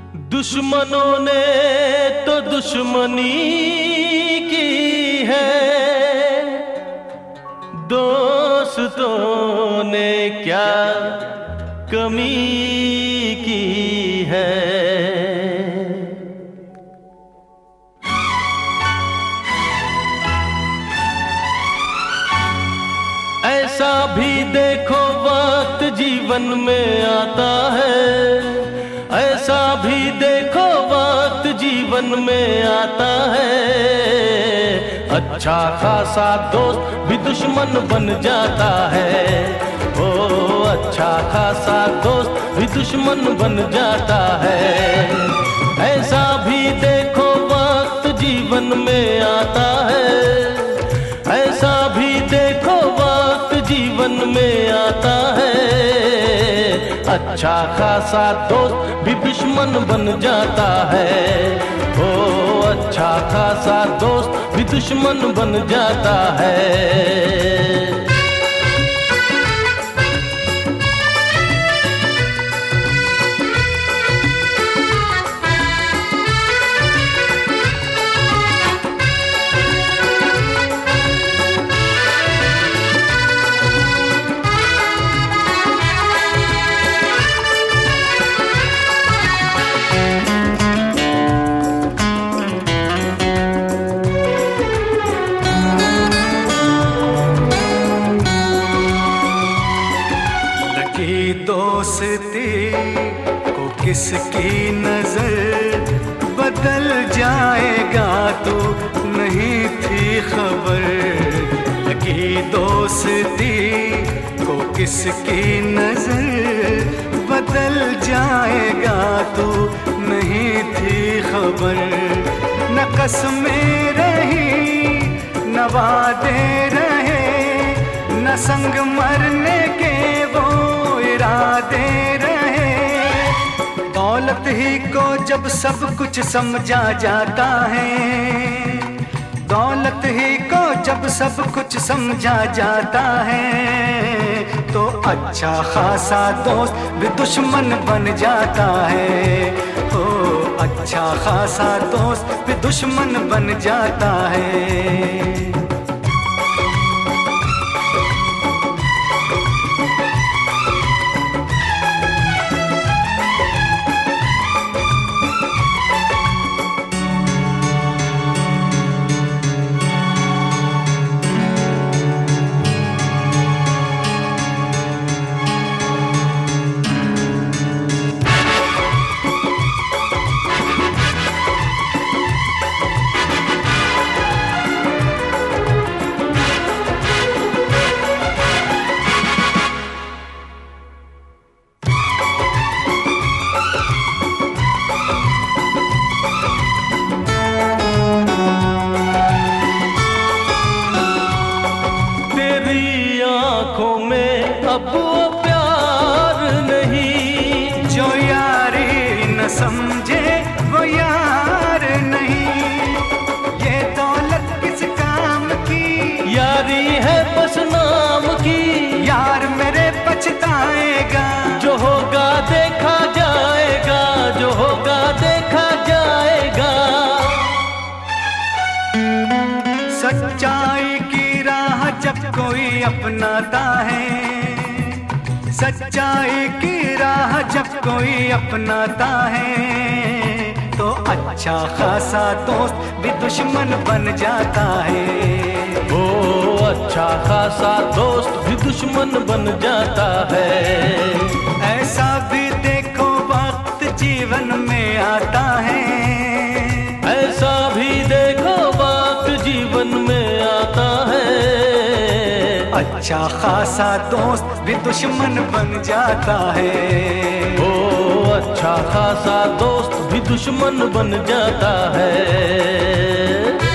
दुश्मनों ने तो दुश्मनी की है, दोस्तों ने क्या कमी की है। ऐसा भी देखो वक्त जीवन में आता है, ऐसा भी देखो वक्त जीवन में आता है। अच्छा खासा दोस्त भी दुश्मन बन जाता है। ओ अच्छा खासा दोस्त भी दुश्मन बन जाता है। ऐसा भी देखो वक्त जीवन में आता है, ऐसा भी देखो वक्त जीवन में आता है। अच्छा खासा दोस्त भी दुश्मन बन जाता है। ओ अच्छा खासा दोस्त भी दुश्मन बन जाता है। दोस्ती को किसकी नजर बदल जाएगा तो नहीं थी खबर। लगी दोस्ती को किसकी नजर बदल जाएगा तो नहीं थी खबर। न कसमें रही न वादे रहे, न संग मरने के वो इरादे रहे। दौलत ही को जब सब कुछ समझा जाता है, दौलत ही को जब सब कुछ समझा जाता है, तो अच्छा खासा दोस्त भी दुश्मन बन जाता है। ओ अच्छा खासा दोस्त भी दुश्मन बन जाता है। अब वो प्यार नहीं, जो यारी न समझे वो यार नहीं। ये दौलत किस काम की, यारी है बस नाम की। यार मेरे पछताएगा, जो होगा देखा जाएगा, जो होगा देखा जाएगा। सच्चाई की राह जब कोई अपनाता है, सच्चाई की राह जब कोई अपनाता है, तो अच्छा खासा दोस्त भी दुश्मन बन जाता है। ओ अच्छा खासा दोस्त भी दुश्मन बन जाता है। ऐसा भी देखो वक्त जीवन में आता है, ऐसा भी देखो वक्त जीवन में आता है। अच्छा खासा दोस्त भी दुश्मन बन जाता है। ओ अच्छा खासा दोस्त भी दुश्मन बन जाता है।